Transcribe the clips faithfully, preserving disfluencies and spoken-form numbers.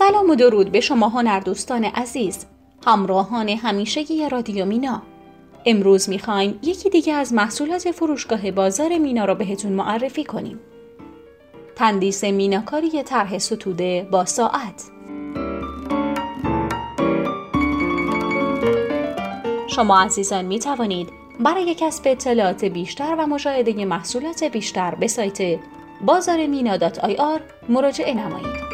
سلام و درود به شما هنردوستان عزیز، همراهان همیشگی رادیو مینا. امروز میخوایم یکی دیگه از محصولات فروشگاه بازار مینا رو بهتون معرفی کنیم. تندیس میناکاری طرح ستوده با ساعت. شما عزیزان میتوانید برای کسب اطلاعات بیشتر و مشاهده محصولات بیشتر به سایت بازار مینا دات آی آر مراجعه نمایید.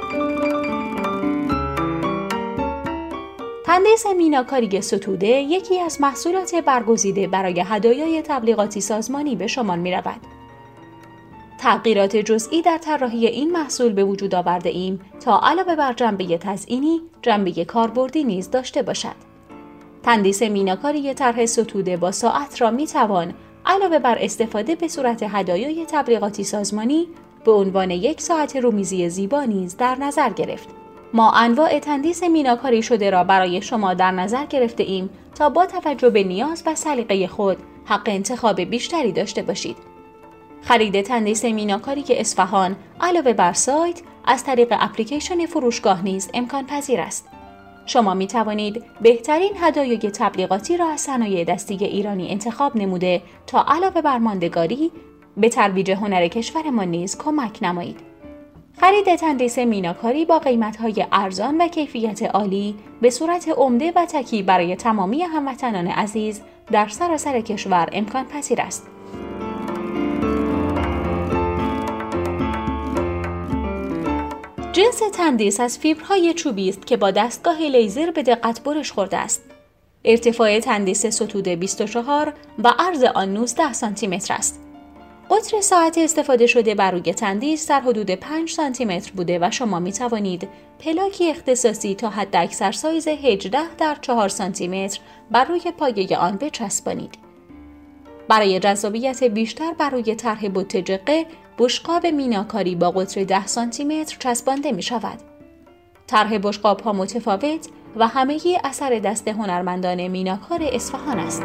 تندیس میناکاری ستوده یکی از محصولات برگزیده برای هدایای تبلیغاتی سازمانی به شمار می رود. تغییرات جزئی در طراحی این محصول به وجود آورده ایم تا علاوه بر جنبه تزیینی، جنبه کاربردی نیز داشته باشد. تندیس میناکاری طرح ستوده با ساعت را می توان علاوه بر استفاده به صورت هدایای تبلیغاتی سازمانی به عنوان یک ساعت رومیزی زیبا نیز در نظر گرفت. ما انواع تندیس میناکاری شده را برای شما در نظر گرفته ایم تا با توجه به نیاز و سلیقه خود حق انتخاب بیشتری داشته باشید. خرید تندیس میناکاری که اصفهان علاوه بر سایت از طریق اپلیکیشن فروشگاه نیز امکان پذیر است. شما می توانید بهترین هدایای تبلیغاتی را از صنایع دستی ایرانی انتخاب نموده تا علاوه بر ماندگاری به ترویج هنر کشورمان نیز کمک نمایید. خرید تندیس میناکاری با قیمت‌های ارزان و کیفیت عالی به صورت عمده و تکی برای تمامی هموطنان عزیز در سراسر کشور امکان پذیر است. جنس تندیس از فیبرهای چوبی است که با دستگاه لیزر به دقت برش خورده است. ارتفاع تندیس ستوده بیست و چهار و عرض آن نوزده سانتی متر است. قطر ساعت استفاده شده بر روی تندیس در حدود پنج سانتی متر بوده و شما می توانید پلاکی اختصاصی تا حداکثر سایز هجده در چهار سانتی متر بر روی پایه آن بچسبانید. برای جذابیت بیشتر بر روی طرح بت جقه، بشقاب میناکاری با قطر ده سانتی متر چسبانده می شود. طرح بشقاب ها متفاوت و همگی اثر دست هنرمندان میناکار اصفهان است.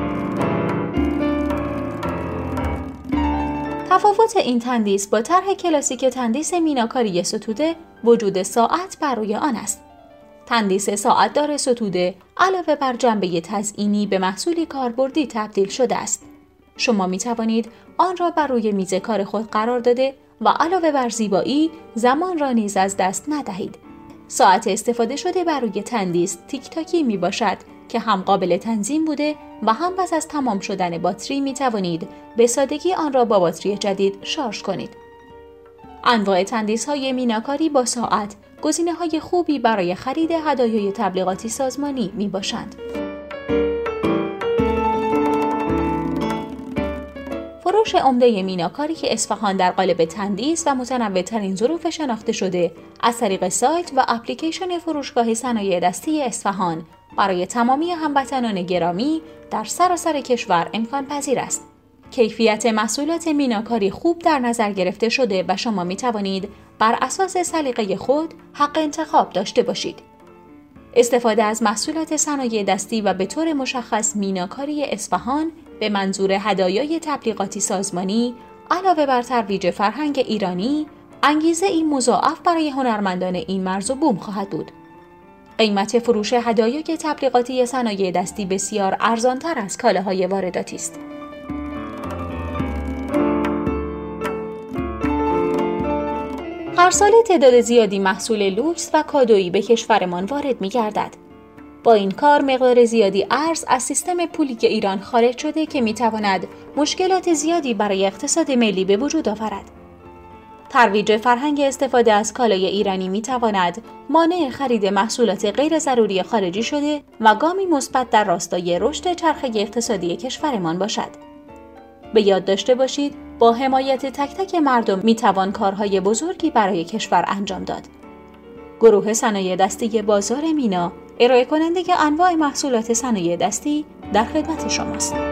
تفاوت این تندیس با طرح کلاسیک تندیس میناکاری ستوده وجود ساعت بر روی آن است. تندیس ساعت دار ستوده علاوه بر جنبه تزیینی به محصولی کاربردی تبدیل شده است. شما می توانید آن را بر روی میز کار خود قرار داده و علاوه بر زیبایی زمان را نیز از دست ندهید. ساعت استفاده شده بر روی تندیس تیک تاکی می باشد که هم قابل تنظیم بوده و هم پس از تمام شدن باتری می توانید به سادگی آن را با باتری جدید شارژ کنید. انواع تندیس های میناکاری با ساعت گزینه های خوبی برای خرید هدایای تبلیغاتی سازمانی می باشند. فروش عمده میناکاری که اصفهان در قالب تندیس و متنوع‌ترین ظروف شناخته شده از طریق سایت و اپلیکیشن فروشگاه صنایع دستی اصفهان برای تمامی هموطنان گرامی در سراسر کشور امکان پذیر است. کیفیت محصولات میناکاری خوب در نظر گرفته شده و شما می توانید بر اساس سلیقه خود حق انتخاب داشته باشید. استفاده از محصولات صنایع دستی و به طور مشخص میناکاری اصفهان به منظور هدایای تبلیغاتی سازمانی علاوه بر ترویج فرهنگ ایرانی، انگیزه این مضاعف برای هنرمندان این مرز و بوم خواهد بود. قیمت فروش هدایای تبلیغاتی صنایع دستی بسیار ارزانتر از کالاهای وارداتی است. هر سال تعداد زیادی محصول لوکس و کادویی به کشورمان وارد می‌گردد. با این کار مقدار زیادی ارز از سیستم پولی ایران خارج شده که می‌تواند مشکلات زیادی برای اقتصاد ملی به وجود آورد. ترویج فرهنگ استفاده از کالای ایرانی می‌تواند مانع خرید محصولات غیر ضروری خارجی شده و گامی مثبت در راستای رشد چرخه اقتصادی کشورمان باشد. به یاد داشته باشید با حمایت تک تک مردم می‌توان کارهای بزرگی برای کشور انجام داد. گروه صنایع دستی بازار مینا ارائه کننده انواع محصولات صنایع دستی در خدمت شماست.